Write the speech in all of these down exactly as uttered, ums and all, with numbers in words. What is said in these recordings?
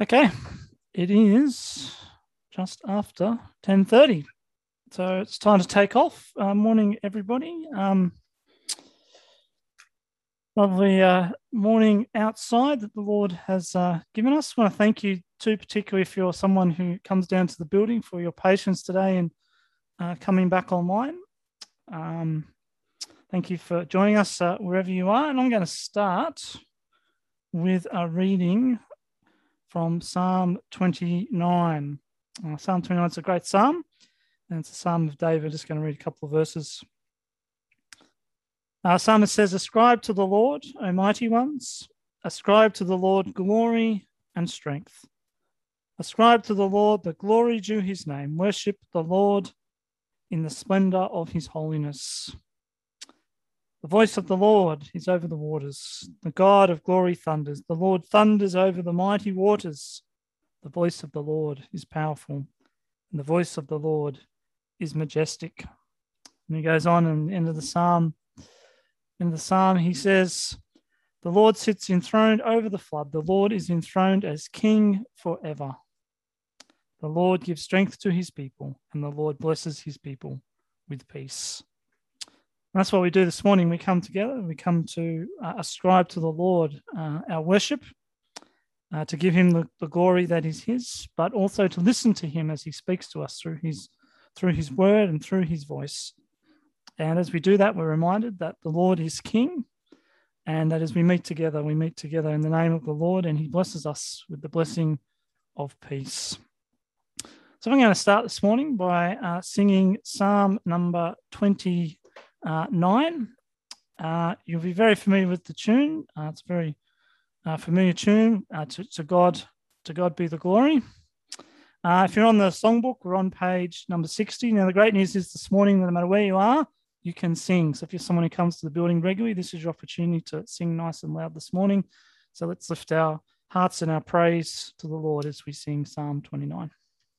Okay, it is just after ten thirty, so it's time to take off. Uh, morning, everybody. Um, lovely uh, morning outside that the Lord has uh, given us. I want to thank you too, particularly if you're someone who comes down to the building, for your patience today and uh, coming back online. Um, thank you for joining us uh, wherever you are. And I'm going to start with a reading from Psalm twenty-nine. Uh, Psalm twenty-nine is a great psalm, and it's a psalm of David. Just going to read a couple of verses. Uh, Psalmist says, "Ascribe to the Lord, O mighty ones. Ascribe to the Lord glory and strength. Ascribe to the Lord the glory due his name. Worship the Lord in the splendor of his holiness. The voice of the Lord is over the waters. The God of glory thunders. The Lord thunders over the mighty waters. The voice of the Lord is powerful, and the voice of the Lord is majestic." And he goes on in the end of the psalm. In the psalm, he says, "The Lord sits enthroned over the flood. The Lord is enthroned as king forever. The Lord gives strength to his people, and the Lord blesses his people with peace." And that's what we do this morning. We come together, we come to uh, ascribe to the Lord uh, our worship, uh, to give him the, the glory that is his, but also to listen to him as he speaks to us through his, through his word and through his voice. And as we do that, we're reminded that the Lord is king, and that as we meet together, we meet together in the name of the Lord, and he blesses us with the blessing of peace. So I'm going to start this morning by uh, singing Psalm number twenty. Uh, nine. Uh, you'll be very familiar with the tune. Uh, it's a very uh, familiar tune. Uh, to, to God, to God be the glory. Uh, if you're on the songbook, we're on page number sixty. Now, the great news is this morning, no matter where you are, you can sing. So if you're someone who comes to the building regularly, this is your opportunity to sing nice and loud this morning. So let's lift our hearts and our praise to the Lord as we sing Psalm twenty-nine.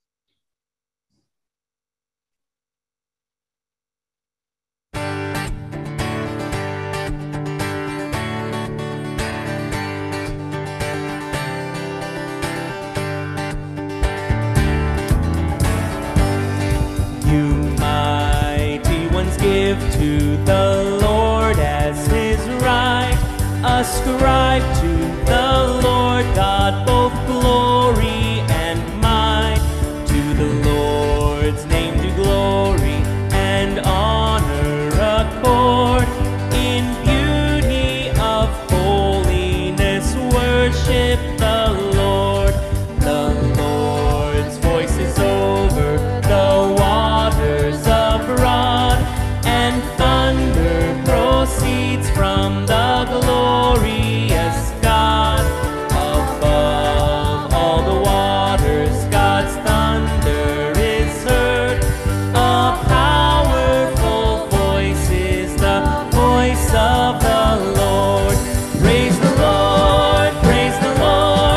Give to the Lord as his right. Ascribe to the Lord God both glory and might. To the Lord's name do glory and honor accord. In beauty of holiness worship the Lord. The Lord's voice is over the waters abroad, and thunder proceeds from the glorious God. Above all the waters, God's thunder is heard. A powerful voice is the voice of the Lord. Praise the Lord, praise the Lord.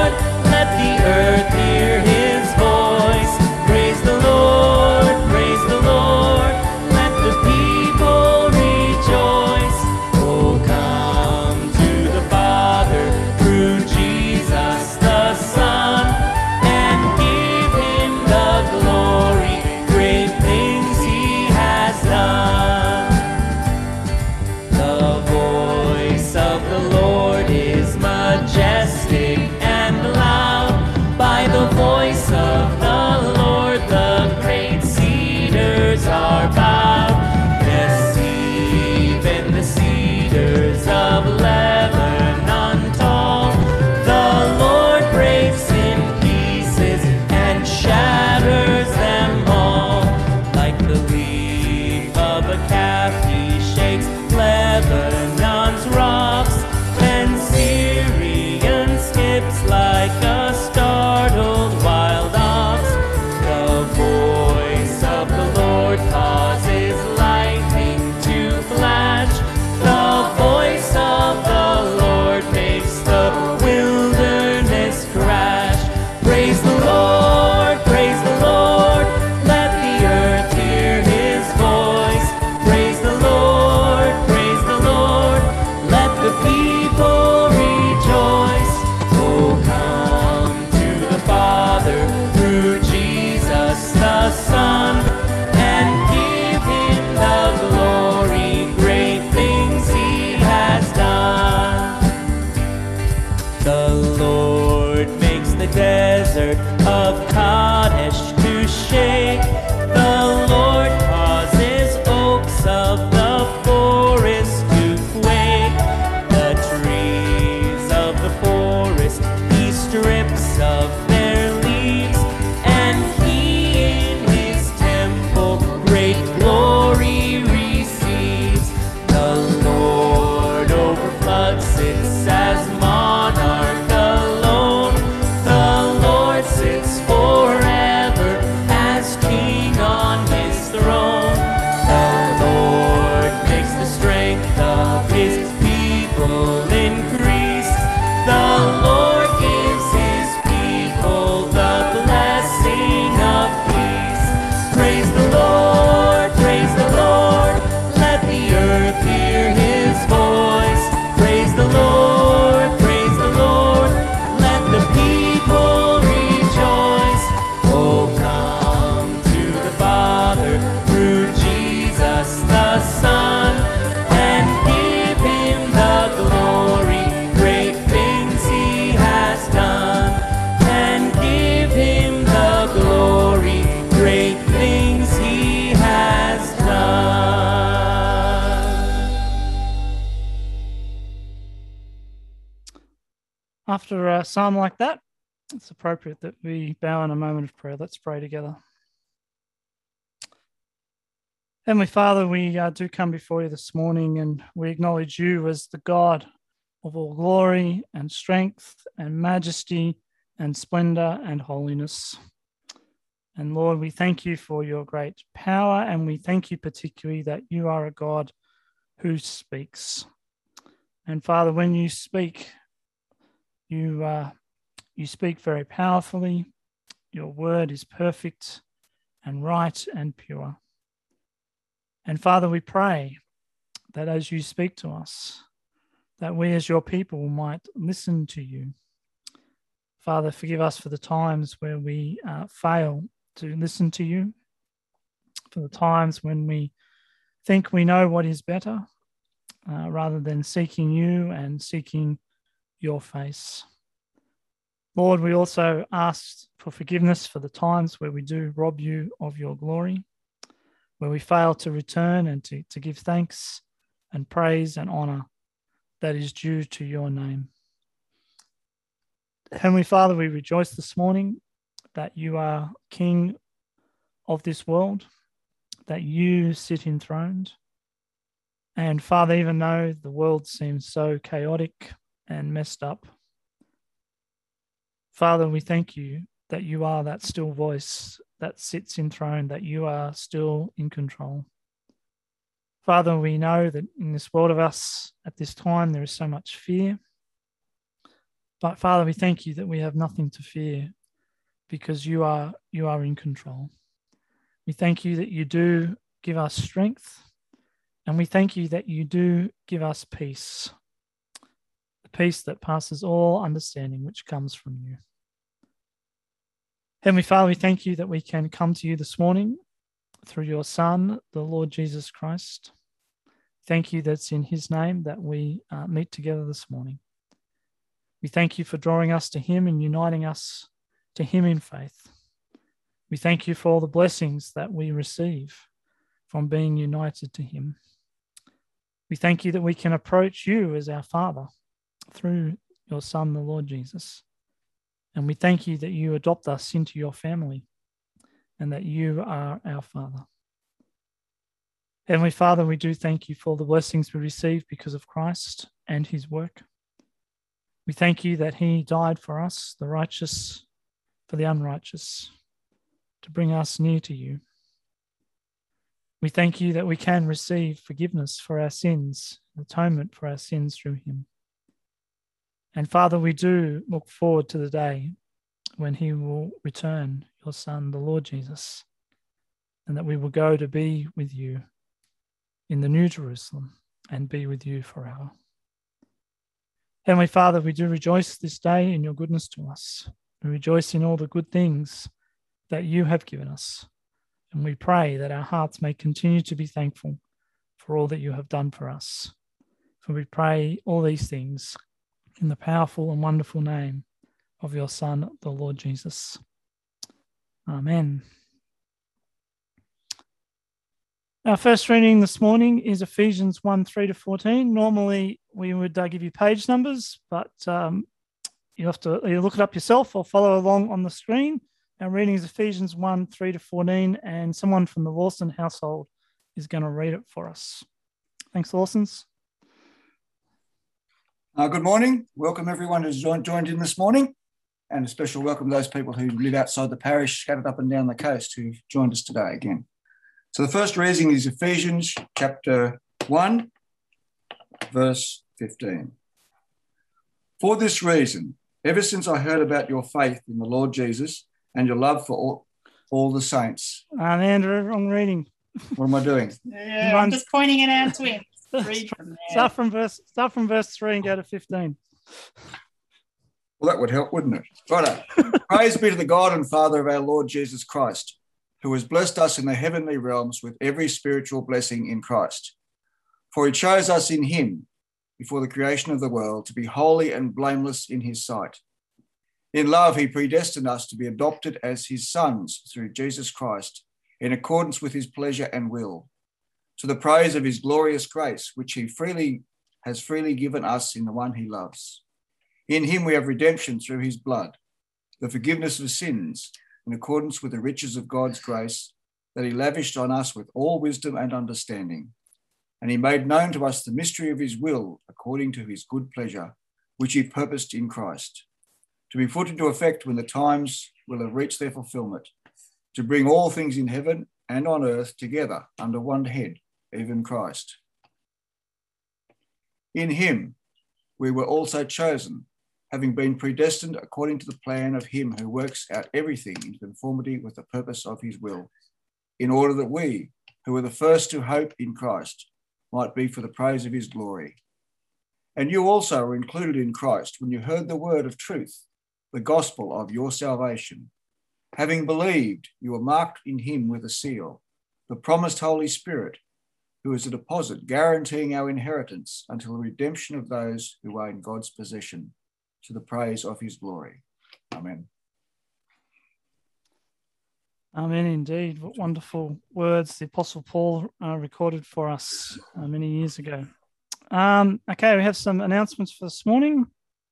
desert of Kadesh to shake. The Lord causes oaks of the forest to quake. The trees of the forest he strips of their leaves, and he in his temple great glory receives. The Lord over floods sits as monarch alone. The Lord sits forever as king on his throne. The Lord makes the strength of his people increase. The Lord gives his people the blessing of peace. Praise the Lord, praise the Lord, let the earth hear his voice. Praise the Lord, praise the Lord, let the people rejoice. Oh, come to the Father through Jesus the Son, and give him the glory, great things he has done. And give him the glory, great things he has done. After a psalm like that, it's appropriate that we bow in a moment of prayer. Let's pray together. Heavenly Father, we uh, do come before you this morning, and we acknowledge you as the God of all glory and strength and majesty and splendor and holiness. And Lord, we thank you for your great power, and we thank you particularly that you are a God who speaks. And Father, when you speak, you uh, you speak very powerfully. Your word is perfect and right and pure. And Father, we pray that as you speak to us, that we as your people might listen to you. Father, forgive us for the times where we uh, fail to listen to you, for the times when we think we know what is better, uh, rather than seeking you and seeking your face. Lord, we also ask for forgiveness for the times where we do rob you of your glory, where we fail to return and to, to give thanks and praise and honor that is due to your name. Heavenly Father, we rejoice this morning that you are King of this world, that you sit enthroned. And Father, even though the world seems so chaotic and messed up, Father, we thank you that you are that still voice that sits enthroned, that you are still in control. Father, we know that in this world of us at this time, there is so much fear. But Father, we thank you that we have nothing to fear because you are, you are in control. We thank you that you do give us strength, and we thank you that you do give us peace, the peace that passes all understanding, which comes from you. Heavenly Father, we thank you that we can come to you this morning through your Son, the Lord Jesus Christ. Thank you that it's in his name that we uh, meet together this morning. We thank you for drawing us to him and uniting us to him in faith. We thank you for all the blessings that we receive from being united to him. We thank you that we can approach you as our Father through your Son, the Lord Jesus. And we thank you that you adopt us into your family and that you are our Father. Heavenly Father, we do thank you for the blessings we receive because of Christ and his work. We thank you that he died for us, the righteous for the unrighteous, to bring us near to you. We thank you that we can receive forgiveness for our sins, atonement for our sins through him. And Father, we do look forward to the day when he will return, your Son, the Lord Jesus, and that we will go to be with you in the New Jerusalem and be with you forever. Heavenly Father, we do rejoice this day in your goodness to us. We rejoice in all the good things that you have given us. And we pray that our hearts may continue to be thankful for all that you have done for us. For we pray all these things in the powerful and wonderful name of your Son, the Lord Jesus. Amen. Our first reading this morning is Ephesians one, three to fourteen. Normally, we would uh, give you page numbers, but um, you have to either look it up yourself or follow along on the screen. Our reading is Ephesians one, three to fourteen, and someone from the Lawson household is going to read it for us. Thanks, Lawsons. Uh, good morning. Welcome everyone who's joined, joined in this morning, and a special welcome to those people who live outside the parish, scattered up and down the coast, who've joined us today again. So the first reading is Ephesians chapter one, verse fifteen. For this reason, ever since I heard about your faith in the Lord Jesus and your love for all, all the saints. Uh, Andrew, wrong reading. What am I doing? Yeah, I'm just pointing it out to him. Read from there. Start from verse, start from verse three and go to fifteen. Well, that would help, wouldn't it? Righto. Praise be to the God and Father of our Lord Jesus Christ, who has blessed us in the heavenly realms with every spiritual blessing in Christ. For he chose us in him before the creation of the world to be holy and blameless in his sight. In love, he predestined us to be adopted as his sons through Jesus Christ, in accordance with his pleasure and will, to the praise of his glorious grace, which he freely has freely given us in the one he loves. In him we have redemption through his blood, the forgiveness of sins, in accordance with the riches of God's grace that he lavished on us with all wisdom and understanding. And he made known to us the mystery of his will, according to his good pleasure, which he purposed in Christ, to be put into effect when the times will have reached their fulfillment, to bring all things in heaven and on earth together under one head, even Christ. In him we were also chosen, having been predestined according to the plan of him who works out everything in conformity with the purpose of his will, in order that we, who were the first to hope in Christ, might be for the praise of his glory. And you also were included in Christ when you heard the word of truth, the gospel of your salvation. Having believed, you were marked in him with a seal, the promised Holy Spirit, who is a deposit guaranteeing our inheritance until the redemption of those who are in God's possession, to the praise of his glory. Amen. Amen, indeed. What wonderful words the Apostle Paul uh, recorded for us uh, many years ago. Um, okay, we have some announcements for this morning.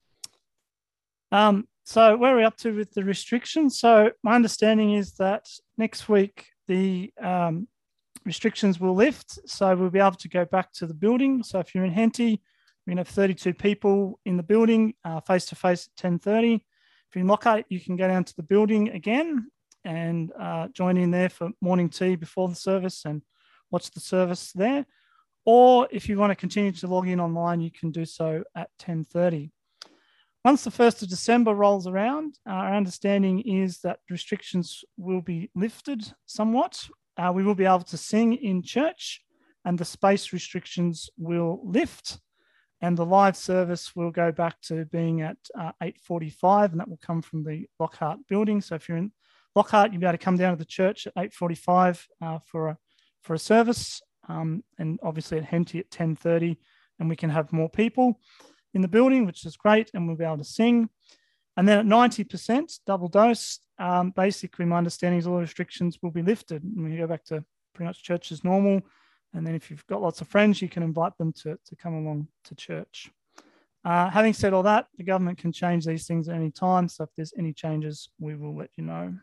Um, so where are we up to with the restrictions? So my understanding is that next week the um, restrictions will lift, so we'll be able to go back to the building. So if you're in Henty, we're going to have thirty-two people in the building, uh, face-to-face at ten thirty. If you're in Lockhart, you can go down to the building again and uh, join in there for morning tea before the service and watch the service there. Or if you want to continue to log in online, you can do so at ten thirty. Once the first of December rolls around, our understanding is that restrictions will be lifted somewhat. Uh, we will be able to sing in church and the space restrictions will lift. And the live service will go back to being at uh, eight forty-five, and that will come from the Lockhart building. So if you're in Lockhart, you'll be able to come down to the church at eight forty-five uh, for, a, for a service, um, and obviously at Henty at ten thirty, and we can have more people in the building, which is great, and we'll be able to sing. And then at ninety percent, double dose, um, basically my understanding is all the restrictions will be lifted, and we go back to pretty much church as normal. And then if you've got lots of friends, you can invite them to, to come along to church. Uh, having said all that, the government can change these things at any time. So if there's any changes, we will let you know.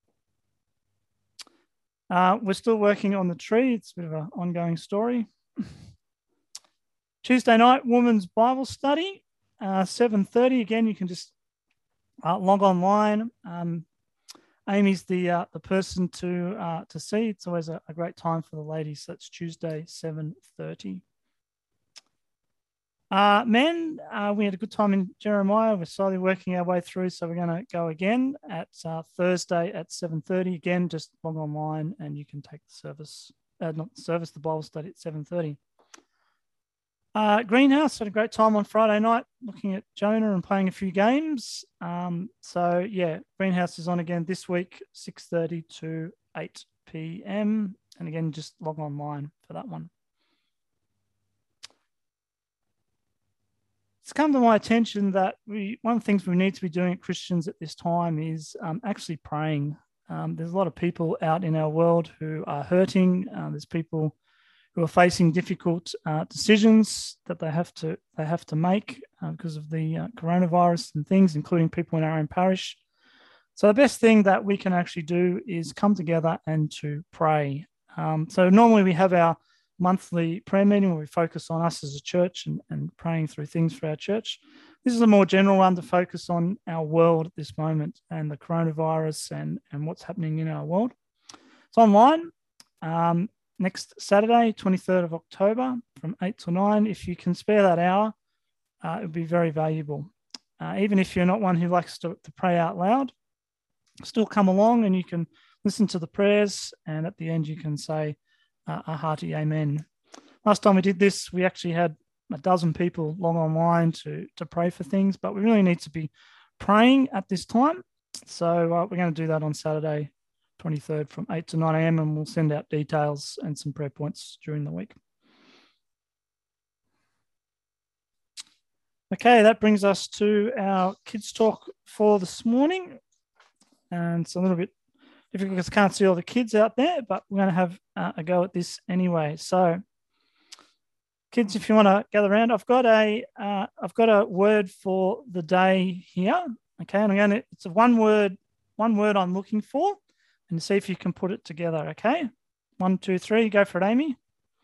Uh, we're still working on the tree. It's a bit of an ongoing story. Tuesday night, Women's Bible Study, uh, seven thirty. Again, you can just uh, log online. Um, Amy's the uh, the person to uh, to see. It's always a, a great time for the ladies. So it's Tuesday, seven thirty. Uh, men, uh, we had a good time in Jeremiah. We're slowly working our way through, so we're going to go again at uh, Thursday at seven thirty. Again, just log online and you can take the service, uh, not the service, the Bible study at seven thirty. Uh, Greenhouse had a great time on Friday night looking at Jonah and playing a few games. Um, so, yeah, Greenhouse is on again this week, six thirty to eight p m. And again, just log online for that one. it's come to my attention that we one of the things we need to be doing at Christians at this time is um, actually praying. Um, there's a lot of people out in our world who are hurting. Uh, there's people who are facing difficult uh, decisions that they have to they have to make uh, because of the uh, coronavirus and things, including people in our own parish. So the best thing that we can actually do is come together and to pray. Um, so normally we have our monthly prayer meeting where we focus on us as a church and, and praying through things for our church. This is a more general one to focus on our world at this moment and the coronavirus and, and what's happening in our world. It's online um, next Saturday, twenty-third of October from eight to nine. If you can spare that hour, uh, it would be very valuable. Uh, even if you're not one who likes to, to pray out loud, still come along and you can listen to the prayers, and at the end you can say uh, a hearty amen. Last time we did this, we actually had a dozen people log online to, to pray for things, but we really need to be praying at this time. So uh, we're going to do that on Saturday, twenty-third from eight to nine a.m. and we'll send out details and some prayer points during the week. Okay, that brings us to our kids talk for this morning. And it's a little bit difficult because I can't see all the kids out there, but we're going to have uh, a go at this anyway. So, kids, if you want to gather around, I've got a uh, I've got a word for the day here. Okay, and I'm going to it's a one word one word I'm looking for, and see if you can put it together. Okay, one, two, three, go for it, Amy.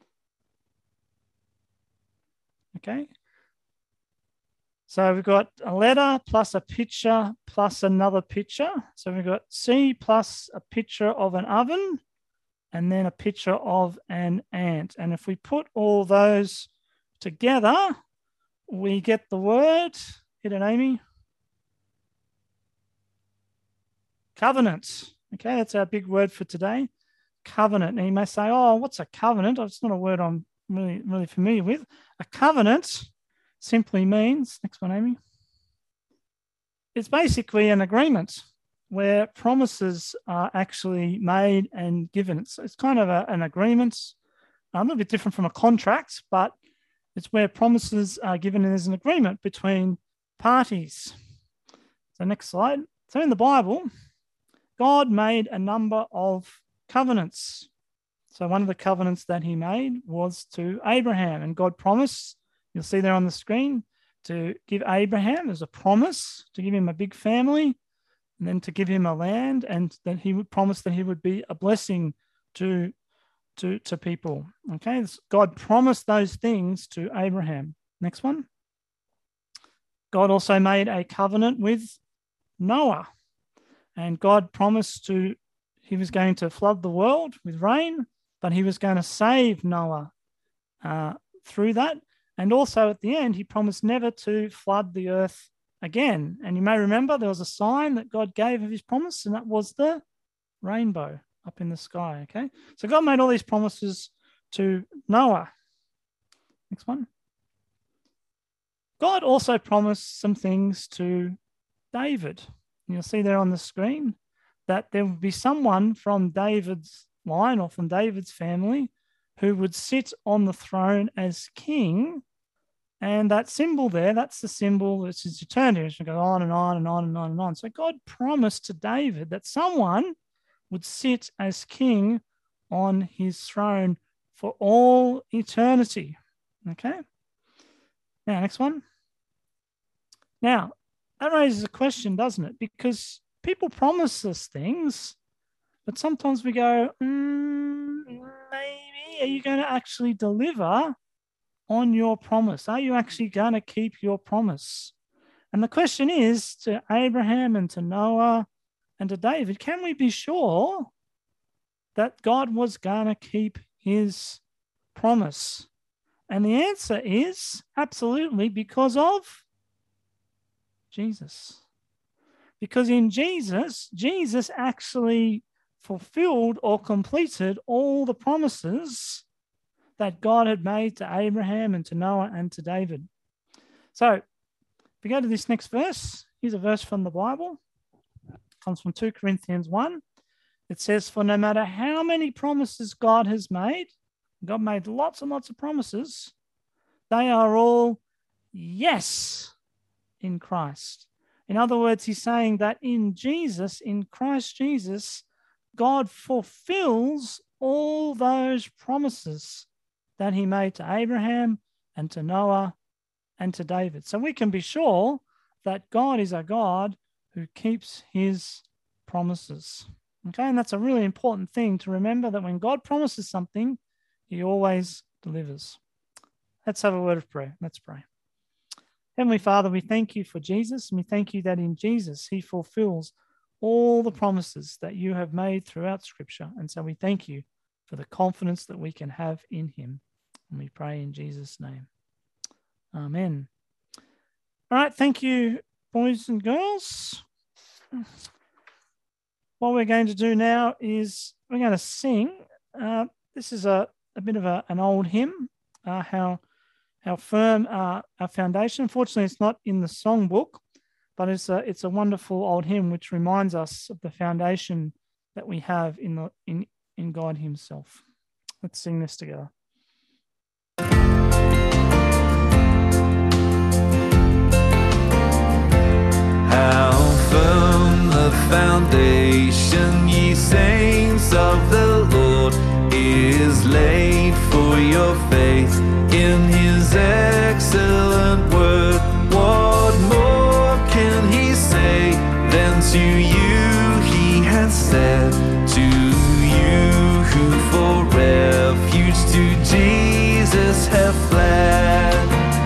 Okay. So we've got a letter plus a picture plus another picture. So we've got C plus a picture of an oven and then a picture of an ant. And if we put all those together, we get the word, hit it, Amy. Covenant. Okay, that's our big word for today. Covenant. And you may say, oh, what's a covenant? It's not a word I'm really, really familiar with. A covenant simply means, next one, Amy, it's basically an agreement where promises are actually made and given. It's, it's kind of a, an agreement, a little bit different from a contract, but it's where promises are given and there's an agreement between parties. So next slide. So in the Bible, God made a number of covenants. So one of the covenants that he made was to Abraham, and God promised, you'll see there on the screen, to give Abraham as a promise to give him a big family and then to give him a land, and that he would promise that he would be a blessing to, to, to people. Okay, God promised those things to Abraham. Next one. God also made a covenant with Noah, and God promised to, he was going to flood the world with rain, but he was going to save Noah uh, through that. And also at the end, he promised never to flood the earth again. And you may remember there was a sign that God gave of his promise, and that was the rainbow up in the sky. Okay, so God made all these promises to Noah. Next one. God also promised some things to David. You'll see there on the screen that there would be someone from David's line or from David's family who would sit on the throne as king. And that symbol there, that's the symbol that's his eternity. It's going to go on and on and on and on and on. So God promised to David that someone would sit as king on his throne for all eternity. Okay? Now, next one. Now, that raises a question, doesn't it? Because people promise us things, but sometimes we go, mm, maybe. Are you going to actually deliver on your promise? Are you actually going to keep your promise? And the question is to Abraham and to Noah and to David, can we be sure that God was going to keep his promise? And the answer is absolutely, because of Jesus. Because in Jesus, Jesus actually fulfilled or completed all the promises that God had made to Abraham and to Noah and to David. So if we go to this next verse, here's a verse from the Bible. It comes from two Corinthians one. It says, for no matter how many promises God has made, God made lots and lots of promises, they are all yes in Christ. In other words, he's saying that in Jesus, in Christ Jesus, God fulfills all those promises that he made to Abraham and to Noah and to David. So we can be sure that God is a God who keeps his promises. Okay, and that's a really important thing to remember, that when God promises something, he always delivers. Let's have a word of prayer. Let's pray. Heavenly Father, we thank you for Jesus, and we thank you that in Jesus he fulfills all the promises that you have made throughout Scripture. And so we thank you for the confidence that we can have in him. And we pray in Jesus' name. Amen. All right, thank you, boys and girls. What we're going to do now is we're going to sing. Uh, this is a, a bit of a, an old hymn, uh, how, how firm uh, our foundation. Unfortunately, it's not in the songbook, but it's a, it's a wonderful old hymn which reminds us of the foundation that we have in, the, in, in God himself. Let's sing this together. How firm the foundation, ye saints of the Lord, is laid for your faith in his excellent word. What more can he say than to you he has said? To you who for refuge to Jesus have fled.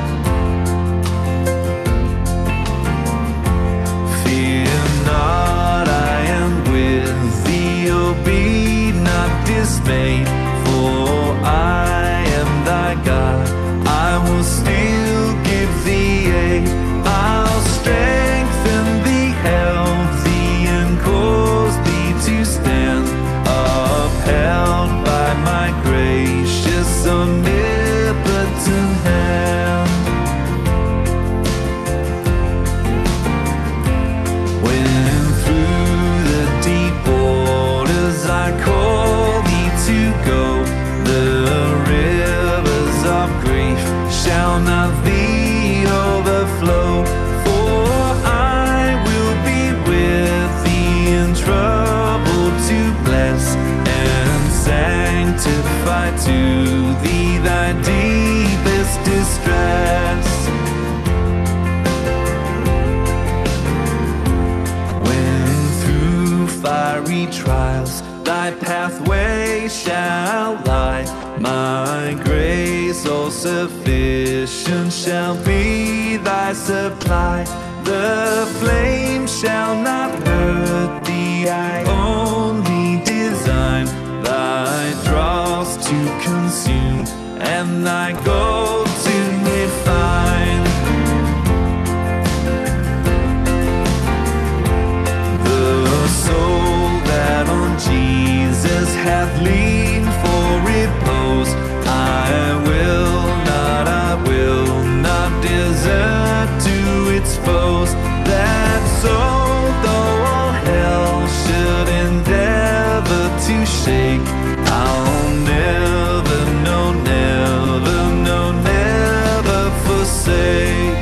Dismayed, for I am thy God. I will still give thee aid. I'll strengthen thee, help thee, and cause thee to stand, upheld by my gracious omnipotent hand. When through the deep waters I call to go, the rivers of grief shall not thee overflow, for I will be with thee in trouble to bless and sanctify to thee thy deepest distress. When through fiery trials thy pathway shall lie, my grace all sufficient shall be thy supply. The flame shall not hurt thee, I only design thy dross to consume and thy gold to refine. The soul that on Jesus hath leaned for repose, I will not, I will not desert to its foes. That soul, though all hell should endeavor to shake, I'll never, no, never, no, never forsake.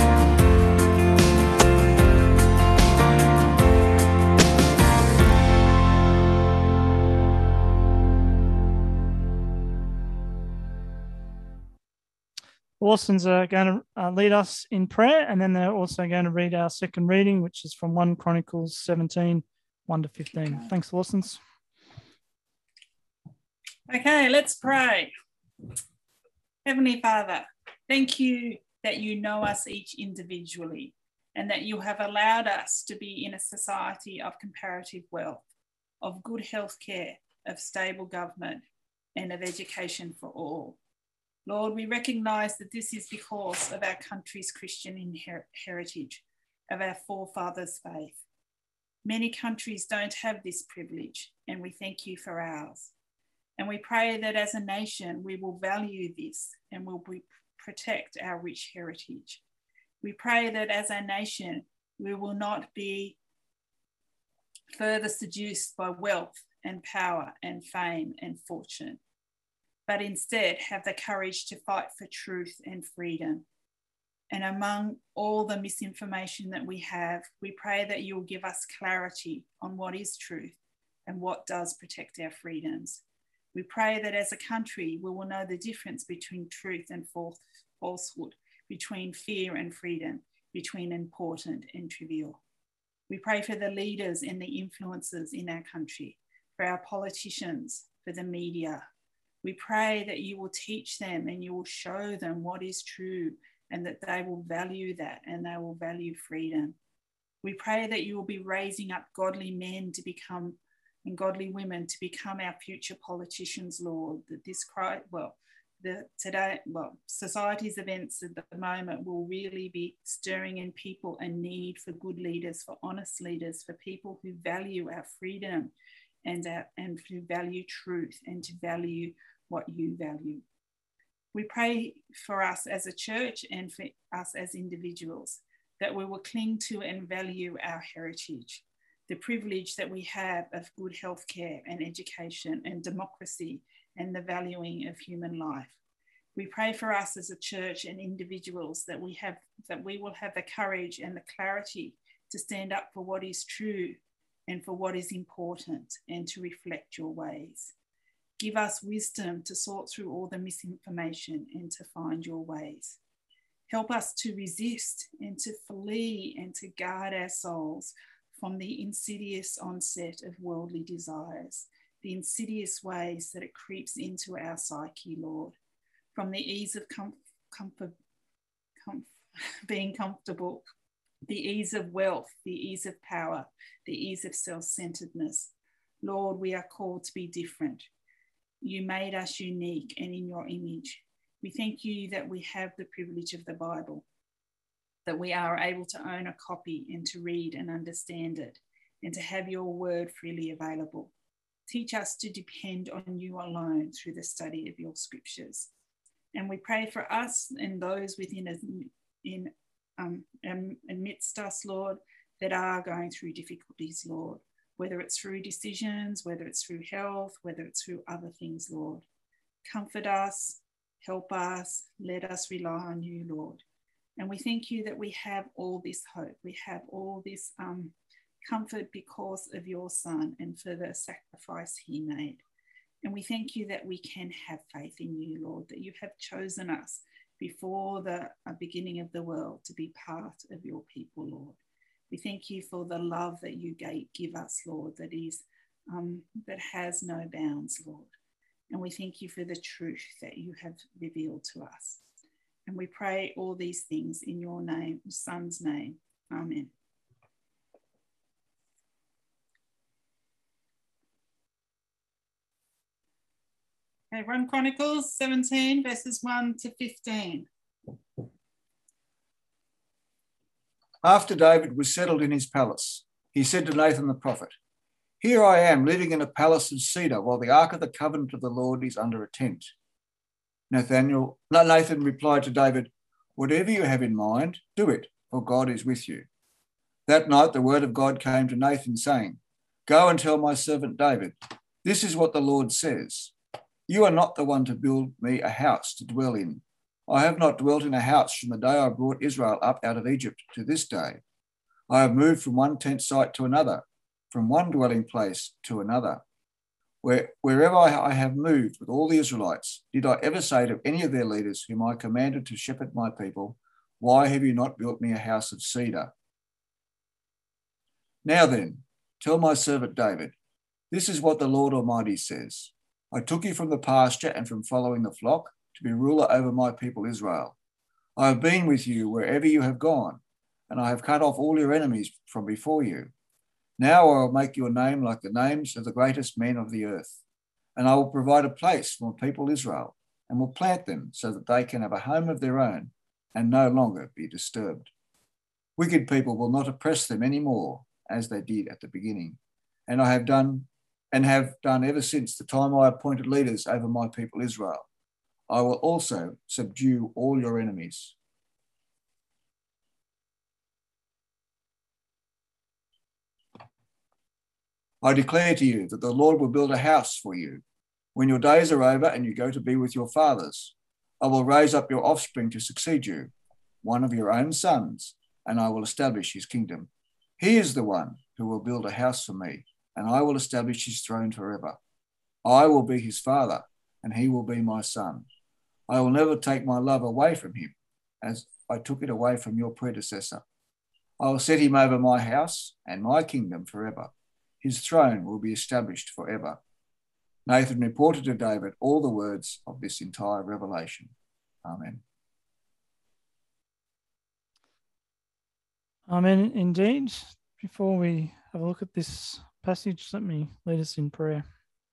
Lawsons are going to uh, lead us in prayer, and then they're also going to read our second reading, which is from First Chronicles seventeen, one to fifteen. Thanks, Lawsons. Okay, let's pray. Heavenly Father, thank you that you know us each individually and that you have allowed us to be in a society of comparative wealth, of good health care, of stable government, and of education for all. Lord, we recognise that this is because of our country's Christian inher- heritage, of our forefathers' faith. Many countries don't have this privilege, and we thank you for ours. And we pray that as a nation, we will value this and will be, protect our rich heritage. We pray that as a nation, we will not be further seduced by wealth and power and fame and fortune, but instead have the courage to fight for truth and freedom. And among all the misinformation that we have, we pray that you will give us clarity on what is truth and what does protect our freedoms. We pray that as a country, we will know the difference between truth and false, falsehood, between fear and freedom, between important and trivial. We pray for the leaders and the influencers in our country, for our politicians, for the media. We pray that you will teach them and you will show them what is true, and that they will value that and they will value freedom. We pray that you will be raising up godly men to become and godly women to become our future politicians, Lord, that this cry, well, the today, well, society's events at the moment will really be stirring in people a need for good leaders, for honest leaders, for people who value our freedom and, our, and who value truth and to value what you value. We pray for us as a church and for us as individuals that we will cling to and value our heritage, the privilege that we have of good healthcare and education and democracy and the valuing of human life. We pray for us as a church and individuals that we have, that we will have the courage and the clarity to stand up for what is true and for what is important and to reflect your ways. Give us wisdom to sort through all the misinformation and to find your ways. Help us to resist and to flee and to guard our souls from the insidious onset of worldly desires, the insidious ways that it creeps into our psyche, Lord, from the ease of com- comfort, com- being comfortable, the ease of wealth, the ease of power, the ease of self-centeredness. Lord, we are called to be different. You made us unique and in your image. We thank you that we have the privilege of the Bible, that we are able to own a copy and to read and understand it, and to have your word freely available. Teach us to depend on you alone through the study of your scriptures. And we pray for us and those within us, in, um, amidst us, Lord, that are going through difficulties, Lord, whether it's through decisions, whether it's through health, whether it's through other things, Lord. Comfort us, help us, let us rely on you, Lord. And we thank you that we have all this hope. We have all this um, comfort because of your Son and for the sacrifice he made. And we thank you that we can have faith in you, Lord, that you have chosen us before the uh, beginning of the world to be part of your people, Lord. We thank you for the love that you give us, Lord, that is um, that has no bounds, Lord. And we thank you for the truth that you have revealed to us. And we pray all these things in your name, Son's name. Amen. Okay, First Chronicles seventeen, verses one to fifteen. After David was settled in his palace, he said to Nathan the prophet, "Here I am living in a palace of cedar while the ark of the covenant of the Lord is under a tent." Nathaniel, Nathan replied to David, "Whatever you have in mind, do it, for God is with you." That night the word of God came to Nathan saying, "Go and tell my servant David, this is what the Lord says. You are not the one to build me a house to dwell in. I have not dwelt in a house from the day I brought Israel up out of Egypt to this day. I have moved from one tent site to another, from one dwelling place to another. Where, wherever I have moved with all the Israelites, did I ever say to any of their leaders whom I commanded to shepherd my people, 'Why have you not built me a house of cedar?' Now then, tell my servant David, this is what the Lord Almighty says. I took you from the pasture and from following the flock to be ruler over my people Israel. I have been with you wherever you have gone, and I have cut off all your enemies from before you. Now I will make your name like the names of the greatest men of the earth, and I will provide a place for my people Israel, and will plant them so that they can have a home of their own and no longer be disturbed. Wicked people will not oppress them any more, as they did at the beginning, and I have done and have done ever since the time I appointed leaders over my people Israel. I will also subdue all your enemies." I declare to you that the Lord will build a house for you. When your days are over and you go to be with your fathers, I will raise up your offspring to succeed you, one of your own sons, and I will establish his kingdom. He is the one who will build a house for me, and I will establish his throne forever. I will be his father, and he will be my son. I will never take my love away from him, as I took it away from your predecessor. I will set him over my house and my kingdom forever. His throne will be established forever. Nathan reported to David all the words of this entire revelation. Amen. Amen indeed. Before we have a look at this passage, let me lead us in prayer.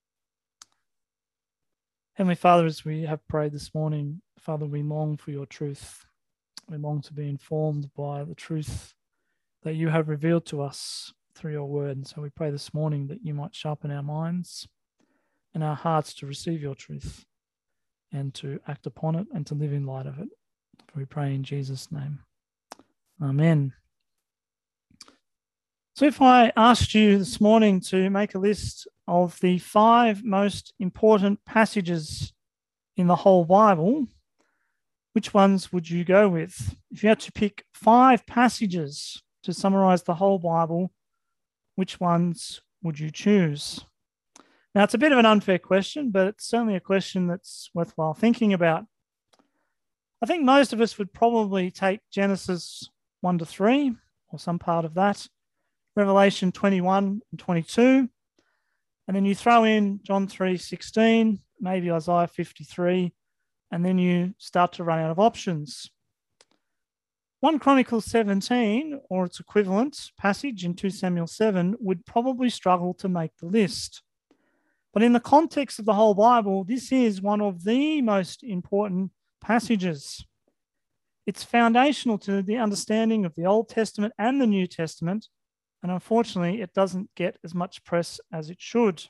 Heavenly Father, as we have prayed this morning, Father, we long for your truth. We long to be informed by the truth that you have revealed to us through your word. And so we pray this morning that you might sharpen our minds and our hearts to receive your truth and to act upon it and to live in light of it. For we pray in Jesus' name. Amen. So if I asked you this morning to make a list of the five most important passages in the whole Bible, which ones would you go with? If you had to pick five passages to summarize the whole Bible, which ones would you choose? Now, it's a bit of an unfair question, but it's certainly a question that's worthwhile thinking about. I think most of us would probably take Genesis one to three, or some part of that, Revelation twenty-one and twenty-two, and then you throw in John three sixteen, maybe Isaiah fifty-three, and then you start to run out of options. First Chronicles seventeen, or its equivalent passage in Second Samuel seven, would probably struggle to make the list. But in the context of the whole Bible, this is one of the most important passages. It's foundational to the understanding of the Old Testament and the New Testament, and unfortunately, it doesn't get as much press as it should.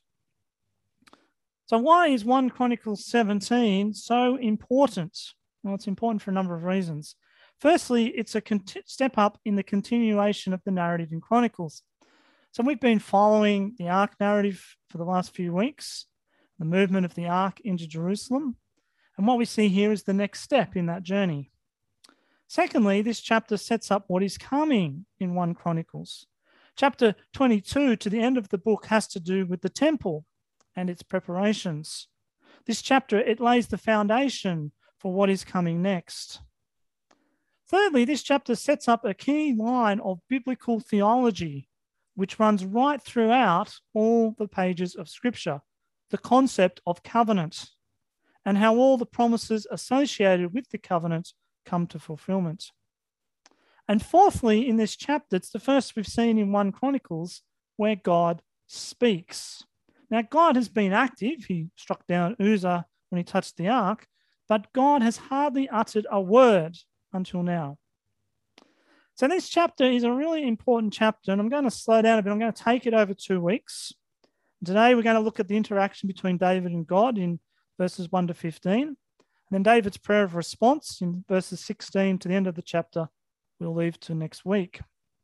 So why is First Chronicles seventeen so important? Well, it's important for a number of reasons. Firstly, it's a cont- step up in the continuation of the narrative in Chronicles. So we've been following the Ark narrative for the last few weeks, the movement of the Ark into Jerusalem. And what we see here is the next step in that journey. Secondly, this chapter sets up what is coming in First Chronicles. Chapter twenty-two to the end of the book has to do with the temple and its preparations. This chapter, it lays the foundation for what is coming next. Thirdly, this chapter sets up a key line of biblical theology, which runs right throughout all the pages of Scripture, the concept of covenant, and how all the promises associated with the covenant come to fulfillment. And fourthly, in this chapter, it's the first we've seen in First Chronicles where God speaks. Now, God has been active. He struck down Uzzah when he touched the ark, but God has hardly uttered a word until now. So this chapter is a really important chapter, and I'm going to slow down a bit. I'm going to take it over two weeks. Today, we're going to look at the interaction between David and God in verses one to fifteen, and then David's prayer of response in verses sixteen to the end of the chapter we'll leave to next week.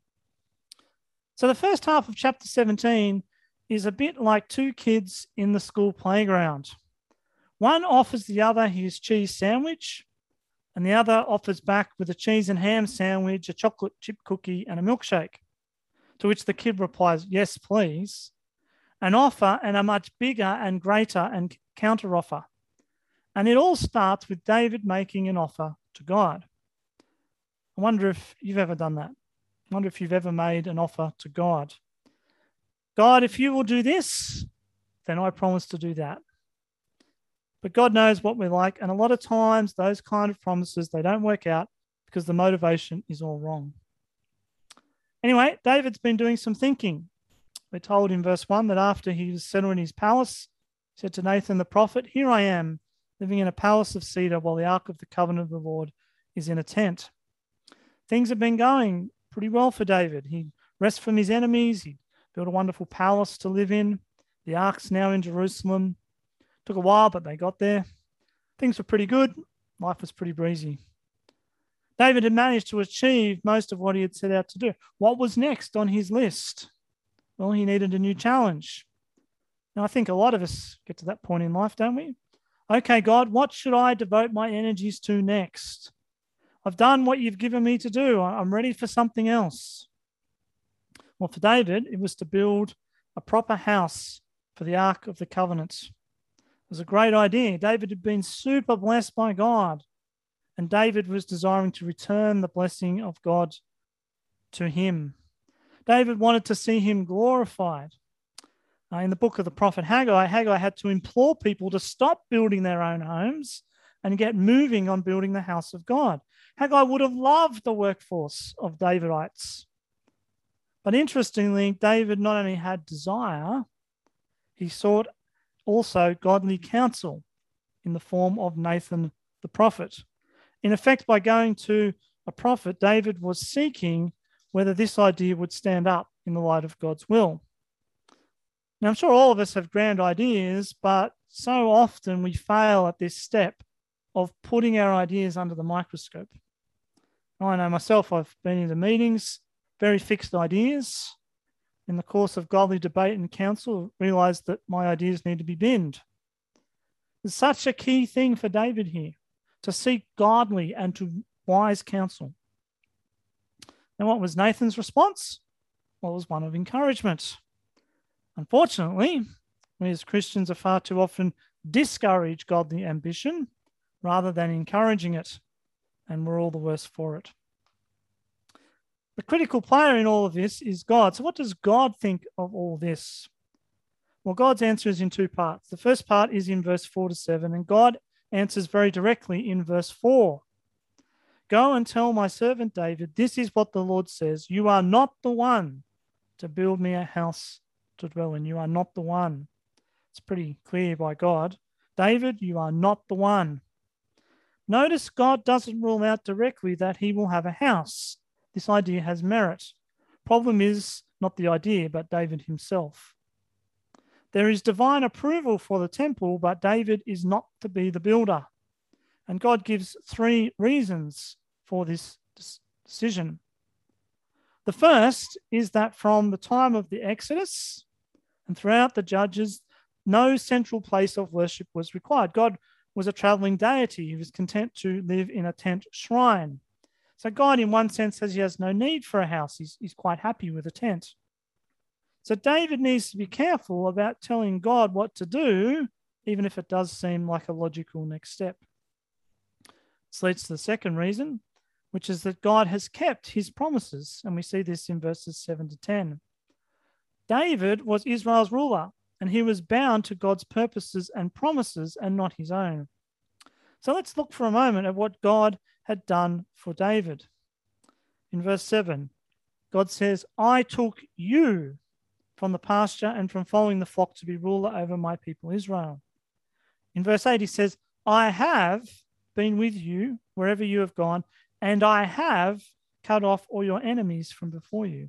So the first half of chapter seventeen is a bit like two kids in the school playground. One offers the other his cheese sandwich, and the other offers back with a cheese and ham sandwich, a chocolate chip cookie, and a milkshake. To which the kid replies, "Yes, please." An offer and a much bigger and greater and counter offer. And it all starts with David making an offer to God. I wonder if you've ever done that. I wonder if you've ever made an offer to God. God, if you will do this, then I promise to do that. But God knows what we're like, and a lot of times those kind of promises, they don't work out because the motivation is all wrong. Anyway, David's been doing some thinking. We're told in verse one that after he was settled in his palace, he said to Nathan the prophet, "Here I am, living in a palace of cedar while the ark of the covenant of the Lord is in a tent." Things have been going pretty well for David. He rests from his enemies. He built a wonderful palace to live in. The ark's now in Jerusalem. Took a while, but they got there. Things were pretty good. Life was pretty breezy. David had managed to achieve most of what he had set out to do. What was next on his list? Well, he needed a new challenge. Now, I think a lot of us get to that point in life, don't we? Okay, God, what should I devote my energies to next? I've done what you've given me to do. I'm ready for something else. Well, for David, it was to build a proper house for the Ark of the Covenant. It was a great idea. David had been super blessed by God, and David was desiring to return the blessing of God to him. David wanted to see him glorified. Uh, in the book of the prophet Haggai, Haggai had to implore people to stop building their own homes and get moving on building the house of God. Haggai would have loved the workforce of Davidites. But interestingly, David not only had desire, he sought also godly counsel in the form of Nathan the prophet. In effect, by going to a prophet, David was seeking whether this idea would stand up in the light of God's will. Now, I'm sure all of us have grand ideas, but so often we fail at this step of putting our ideas under the microscope. I know myself, I've been into meetings, very fixed ideas. In the course of godly debate and counsel, realised that my ideas need to be binned. It's such a key thing for David here, to seek godly and to wise counsel. And what was Nathan's response? Well, it was one of encouragement. Unfortunately, we as Christians are far too often discourage godly ambition rather than encouraging it, and we're all the worse for it. The critical player in all of this is God. So what does God think of all this? Well, God's answer is in two parts. The first part is in verse four to seven, and God answers very directly in verse four. Go and tell my servant David, this is what the Lord says. You are not the one to build me a house to dwell in. You are not the one. It's pretty clear by God. David, you are not the one. Notice God doesn't rule out directly that he will have a house. This idea has merit. Problem is not the idea, but David himself. There is divine approval for the temple, but David is not to be the builder. And God gives three reasons for this decision. The first is that from the time of the Exodus and throughout the Judges, no central place of worship was required. God was a traveling deity. He was content to live in a tent shrine. So God, in one sense, says he has no need for a house. He's, he's quite happy with a tent. So David needs to be careful about telling God what to do, even if it does seem like a logical next step. This leads to the second reason, which is that God has kept his promises, and we see this in verses seven to ten. David was Israel's ruler, and he was bound to God's purposes and promises and not his own. So let's look for a moment at what God had done for David. In verse seven, God says, I took you from the pasture and from following the flock to be ruler over my people Israel. In verse eight, he says, I have been with you wherever you have gone, and I have cut off all your enemies from before you.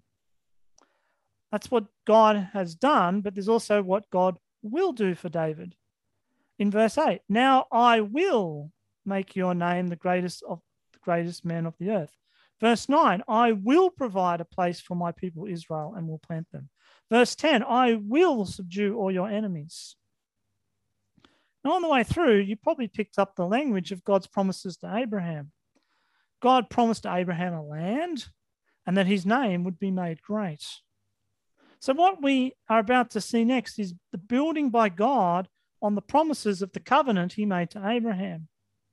That's what God has done, but there's also what God will do for David. In verse eight, now I will make your name the greatest of the greatest men of the earth. Verse nine, I will provide a place for my people Israel and will plant them. Verse ten, I will subdue all your enemies. Now on the way through, you probably picked up the language of God's promises to Abraham. God promised Abraham a land and that his name would be made great. So what we are about to see next is the building by God on the promises of the covenant he made to Abraham.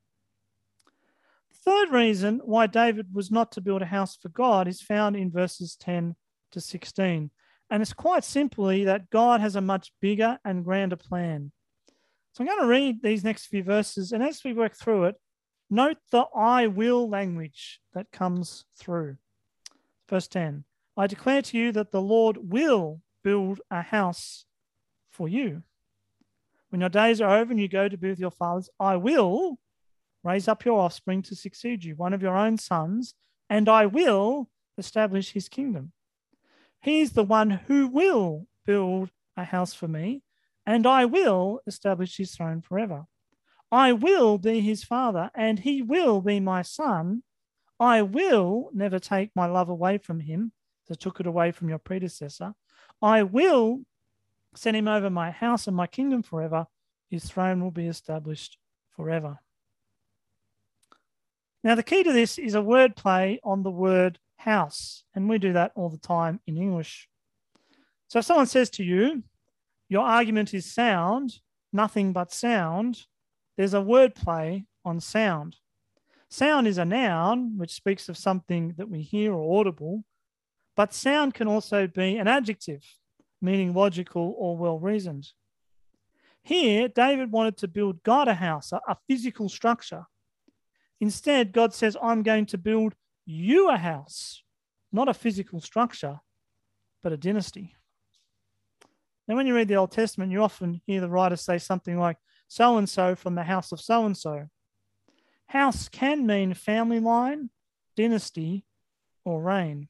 The third reason why David was not to build a house for God is found in verses ten to sixteen. And it's quite simply that God has a much bigger and grander plan. So I'm going to read these next few verses, and as we work through it, note the I will language that comes through. Verse ten, I declare to you that the Lord will build a house for you. When your days are over and you go to be with your fathers, I will raise up your offspring to succeed you, one of your own sons, and I will establish his kingdom. He's the one who will build a house for me, and I will establish his throne forever. I will be his father, and he will be my son. I will never take my love away from him, as I took it away from your predecessor. I will set him over my house and my kingdom forever. His throne will be established forever. Now, the key to this is a word play on the word house, and we do that all the time in English. So if someone says to you, your argument is sound, nothing but sound, there's a word play on sound. Sound is a noun which speaks of something that we hear or audible, but sound can also be an adjective, meaning logical or well-reasoned. Here, David wanted to build God a house, a, a physical structure. Instead, God says, I'm going to build you a house, not a physical structure, but a dynasty. Now, when you read the Old Testament, you often hear the writer say something like, so-and-so from the house of so-and-so. House can mean family line, dynasty, or reign.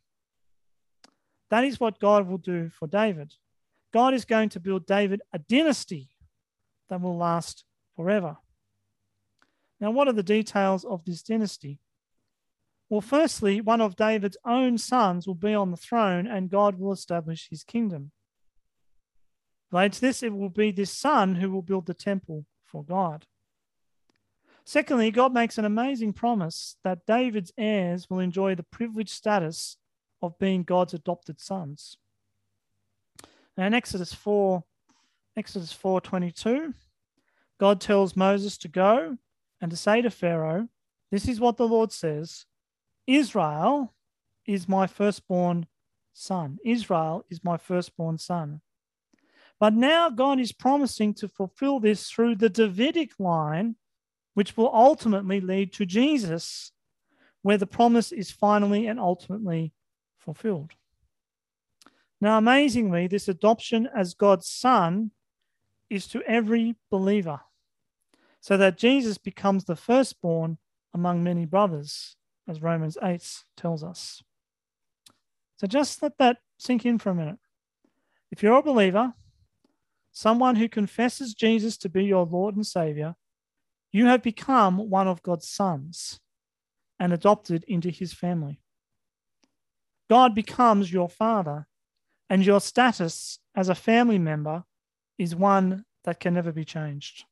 That is what God will do for David. God is going to build David a dynasty that will last forever. Now, what are the details of this dynasty? Well, firstly, one of David's own sons will be on the throne and God will establish his kingdom. Related to this, it will be this son who will build the temple for God. Secondly, God makes an amazing promise that David's heirs will enjoy the privileged status of being God's adopted sons. Now in Exodus four, Exodus four twenty-two, God tells Moses to go and to say to Pharaoh, this is what the Lord says, Israel is my firstborn son. Israel is my firstborn son. But now God is promising to fulfill this through the Davidic line, which will ultimately lead to Jesus, where the promise is finally and ultimately fulfilled. Now, amazingly, this adoption as God's son is to every believer, so that Jesus becomes the firstborn among many brothers, as Romans eight tells us. So just let that sink in for a minute. If you're a believer, someone who confesses Jesus to be your Lord and Savior, you have become one of God's sons and adopted into his family. God becomes your father, and your status as a family member is one that can never be changed.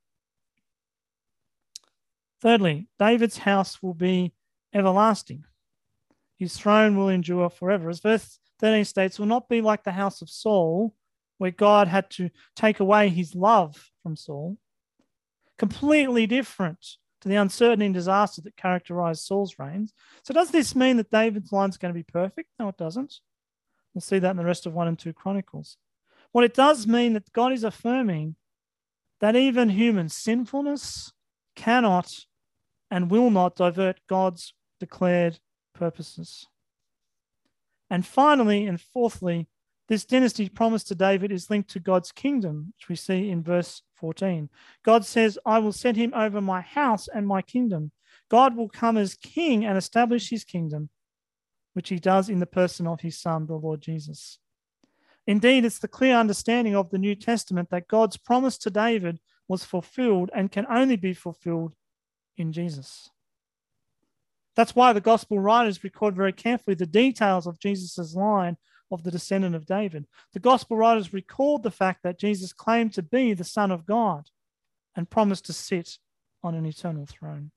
Thirdly, David's house will be everlasting. His throne will endure forever. As verse thirteen states, it will not be like the house of Saul, where God had to take away his love from Saul. Completely different to the uncertainty and disaster that characterized Saul's reigns. So does this mean that David's line is going to be perfect? No, it doesn't. We'll see that in the rest of one and two Chronicles. What it does mean that God is affirming that even human sinfulness cannot and will not divert God's declared purposes. And finally, and fourthly, this dynasty promised to David is linked to God's kingdom, which we see in verse fourteen. God says, I will set him over my house and my kingdom. God will come as king and establish his kingdom, which he does in the person of his son, the Lord Jesus. Indeed, it's the clear understanding of the New Testament that God's promise to David was fulfilled and can only be fulfilled in Jesus. That's why the gospel writers record very carefully the details of Jesus' line of the descendant of David. The gospel writers record the fact that Jesus claimed to be the Son of God and promised to sit on an eternal throne.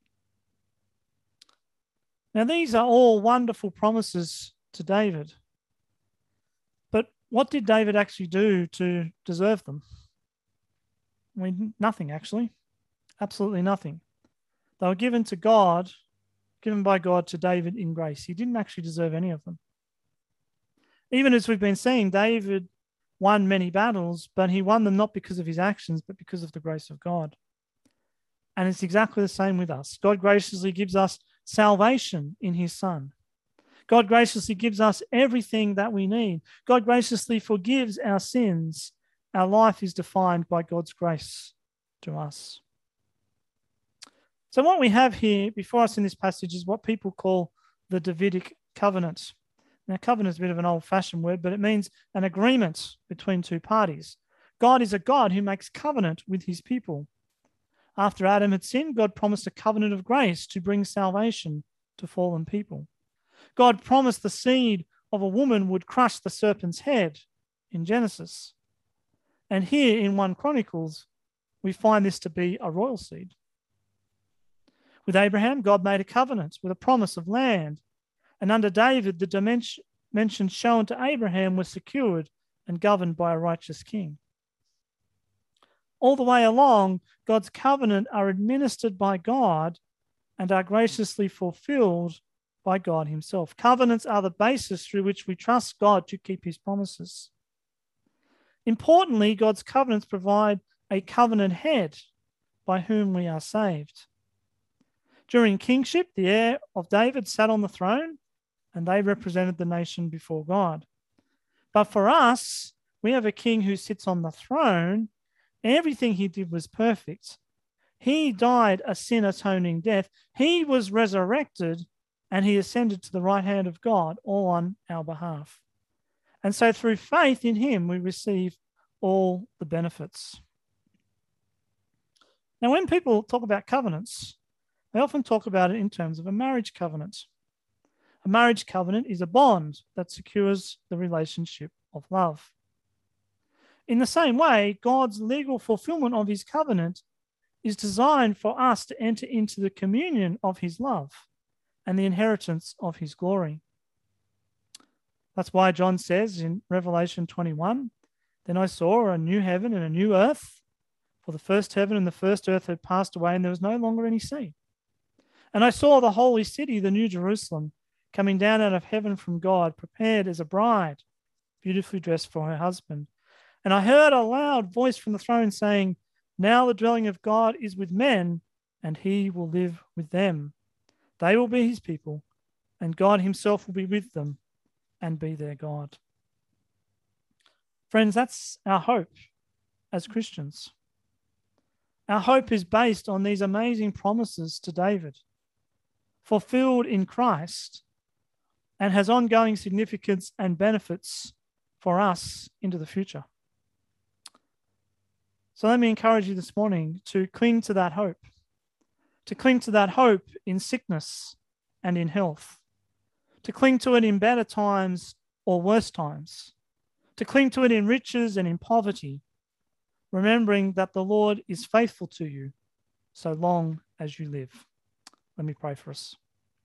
Now, these are all wonderful promises to David. But what did David actually do to deserve them? I mean, nothing, actually. Absolutely nothing. They were given to God, given by God to David in grace. He didn't actually deserve any of them. Even as we've been saying, David won many battles, but he won them not because of his actions, but because of the grace of God. And it's exactly the same with us. God graciously gives us salvation in his Son. God graciously gives us everything that we need. God graciously forgives our sins. Our life is defined by God's grace to us. So what we have here before us in this passage is what people call the Davidic covenant. Now, covenant is a bit of an old-fashioned word, but it means an agreement between two parties. God is a God who makes covenant with his people. After Adam had sinned, God promised a covenant of grace to bring salvation to fallen people. God promised the seed of a woman would crush the serpent's head in Genesis. And here in First Chronicles, we find this to be a royal seed. With Abraham, God made a covenant with a promise of land. And under David, the dimensions shown to Abraham were secured and governed by a righteous king. All the way along, God's covenant are administered by God and are graciously fulfilled by God himself. Covenants are the basis through which we trust God to keep his promises. Importantly, God's covenants provide a covenant head by whom we are saved. During kingship, the heir of David sat on the throne, and they represented the nation before God. But for us, we have a king who sits on the throne. Everything he did was perfect. He died a sin-atoning death. He was resurrected, and he ascended to the right hand of God, all on our behalf. And so through faith in him, we receive all the benefits. Now, when people talk about covenants, they often talk about it in terms of a marriage covenant. A marriage covenant is a bond that secures the relationship of love. In the same way, God's legal fulfillment of his covenant is designed for us to enter into the communion of his love and the inheritance of his glory. That's why John says in Revelation twenty-one, "Then I saw a new heaven and a new earth, for the first heaven and the first earth had passed away, and there was no longer any sea. And I saw the holy city, the new Jerusalem, coming down out of heaven from God, prepared as a bride, beautifully dressed for her husband. And I heard a loud voice from the throne saying, 'Now the dwelling of God is with men, and he will live with them. They will be his people, and God himself will be with them and be their God.'" Friends, that's our hope as Christians. Our hope is based on these amazing promises to David, fulfilled in Christ, and has ongoing significance and benefits for us into the future. So let me encourage you this morning to cling to that hope, to cling to that hope in sickness and in health, to cling to it in better times or worse times, to cling to it in riches and in poverty, remembering that the Lord is faithful to you so long as you live. Let me pray for us.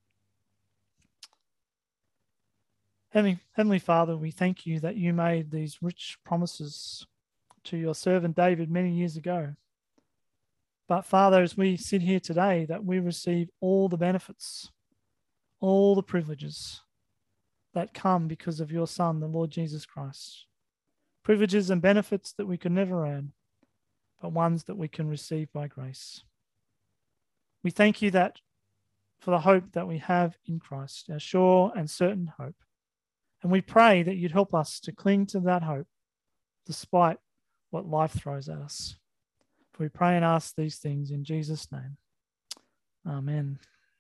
Heavenly, Heavenly Father, we thank you that you made these rich promises to your servant David many years ago. But Father, as we sit here today, that we receive all the benefits, all the privileges that come because of your Son, the Lord Jesus Christ. Privileges and benefits that we could never earn, but ones that we can receive by grace. We thank you that for the hope that we have in Christ, our sure and certain hope. And we pray that you'd help us to cling to that hope despite what life throws at us. For we pray and ask these things in Jesus' name. Amen.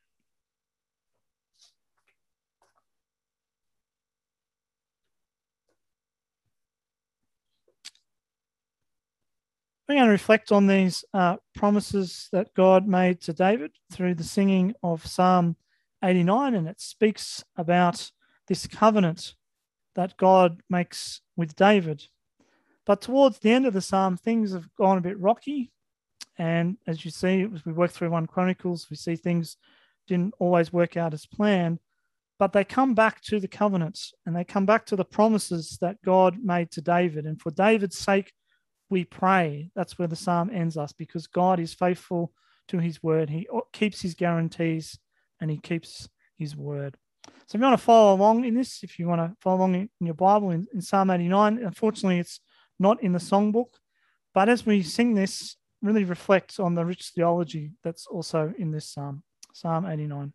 We're going to reflect on these uh, promises that God made to David through the singing of Psalm eighty-nine, and it speaks about this covenant that God makes with David. But towards the end of the psalm, things have gone a bit rocky. And as you see, as we work through First Chronicles, we see things didn't always work out as planned. But they come back to the covenant, and they come back to the promises that God made to David. And for David's sake, we pray. That's where the psalm ends us, because God is faithful to his word. He keeps his guarantees, and he keeps his word. So if you want to follow along in this, if you want to follow along in your Bible in, in Psalm eighty-nine, unfortunately it's not in the songbook, but as we sing this, really reflect on the rich theology that's also in this psalm, Psalm eighty-nine.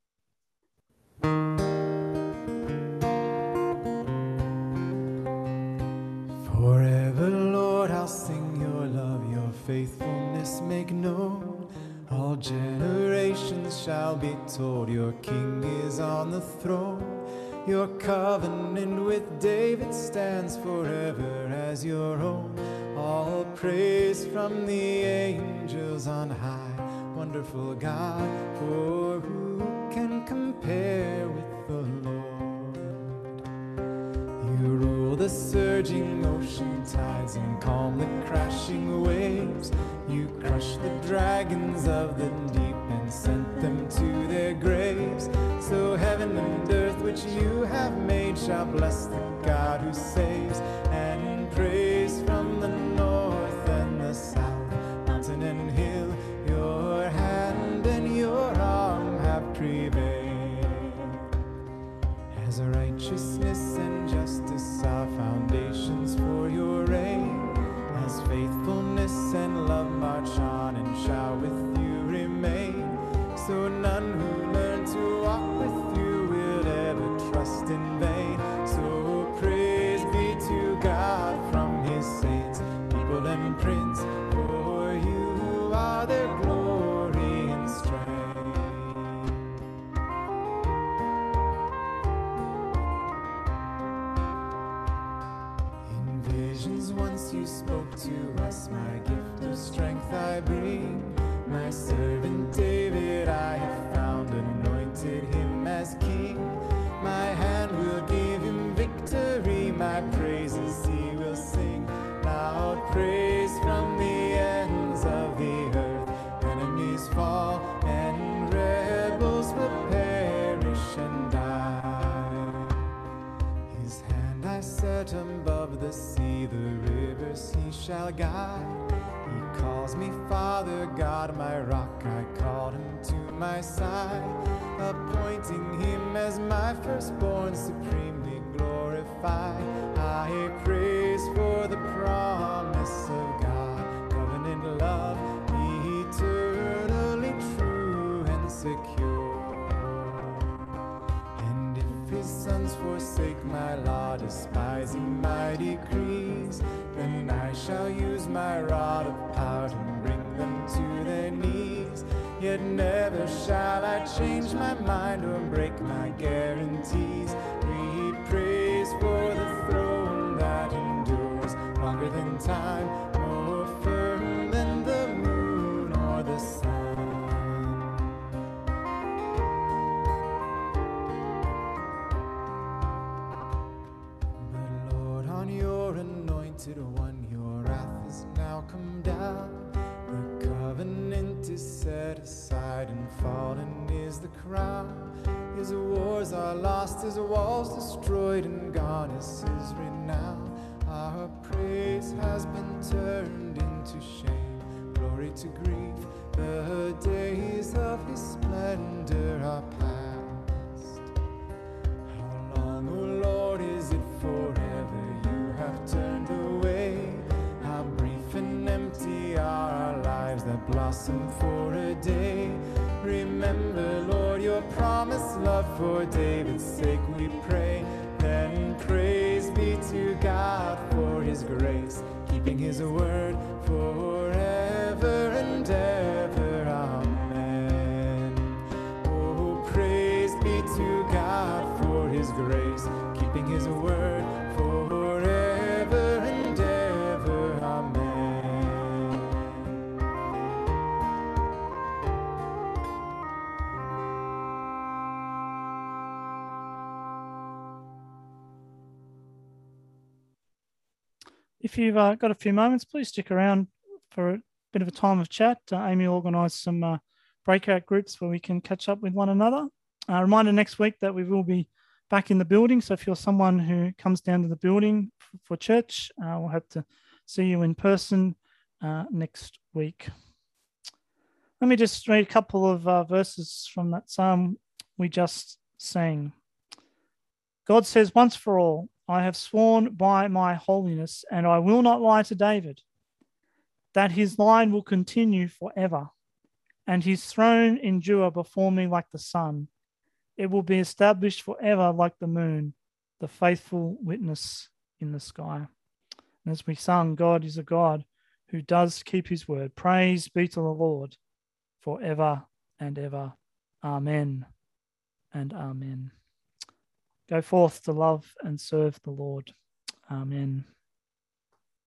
Forever, Lord, I'll sing your love, your faithfulness make known. All generations shall be told your king is on the throne. Your covenant with David stands forever as your own. All praise from the angels on high. Wonderful God, for who can compare with the Lord? You rule the surging ocean tides and calm the crashing waves. You crushed the dragons of the deep and sent them to their graves. So heaven and earth which you have made shall bless the God who saves, and praise from the north and the south, mountain and hill, your hand and your arm have prevailed. As righteousness and justice are foundations for your reign, as faithfulness and love march on and shall with you remain, so none who learn to walk with you will ever trust in vain. So praise be to God from his saints, people and prince, for you are their glory and strength. In visions once you spoke to us, my gift of strength I bring. My servant David I have found, anointed him as king. My hand will give him victory, my praises he will sing. Loud praise from the ends of the earth. Enemies fall and rebels will perish and die. His hand I set above the sea, the rivers he shall guide. He calls me Father God, my rock, I called him to my side, appointing him as my firstborn, supremely glorified. I praise for the promise of God, covenant love, eternally true and secure. And if his sons forsake my law, despising my decrees, then I shall use my rod of power to bring them to their knees. Yet never shall I change my mind or break my guarantees. We praise for the throne that endures longer than time, more firm than the moon or the sun. But Lord, on your anointed one, your wrath has now come down. The covenant is set aside, and fallen is the crown. His wars are lost, his walls destroyed, and gone is his renown. Our praise has been turned into shame, glory to grief. The days of his splendor are past. How long, O Lord, is it forever you have turned away? How brief and empty are our lives that blossom for a day. Remember, Lord, your promised love, for David's sake we pray. Then praise be to God for his grace, keeping his word forever and ever. Amen. Oh, praise be to God for his grace, keeping his word forever and ever. Amen. If you've uh, got a few moments, please stick around for a bit of a time of chat. Uh, Amy organised some uh, breakout groups where we can catch up with one another. Uh, reminder next week that we will be back in the building. So if you're someone who comes down to the building f- for church, uh, we'll hope to see you in person uh, next week. Let me just read a couple of uh, verses from that psalm we just sang. God says, once for all, I have sworn by my holiness, and I will not lie to David, that his line will continue forever, and his throne endure before me like the sun. It will be established forever like the moon, the faithful witness in the sky. And as we sung, God is a God who does keep his word. Praise be to the Lord forever and ever. Amen and amen. Go forth to love and serve the Lord. Amen.